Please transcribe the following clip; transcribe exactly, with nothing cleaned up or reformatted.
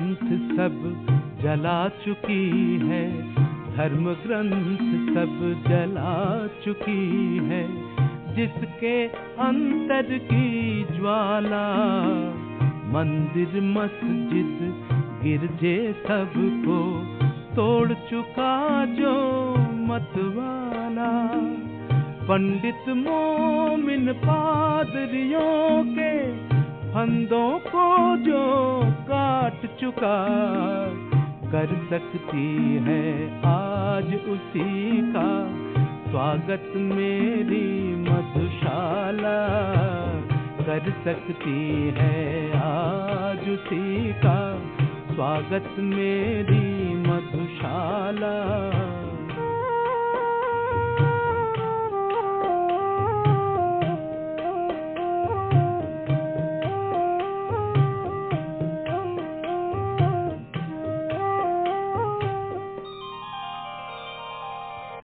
ग्रंथ सब जला चुकी है, धर्म ग्रंथ सब जला चुकी है। जिसके अंतर की ज्वाला मंदिर मस्जिद गिरजे सबको तोड़ चुका जो मतवाला। पंडित मोमिन पादरियों के फंदों को जो काट चुका, कर सकती है आज उसी का स्वागत मेरी मधुशाला। कर सकती है आज उसी का स्वागत मेरी मधुशाला।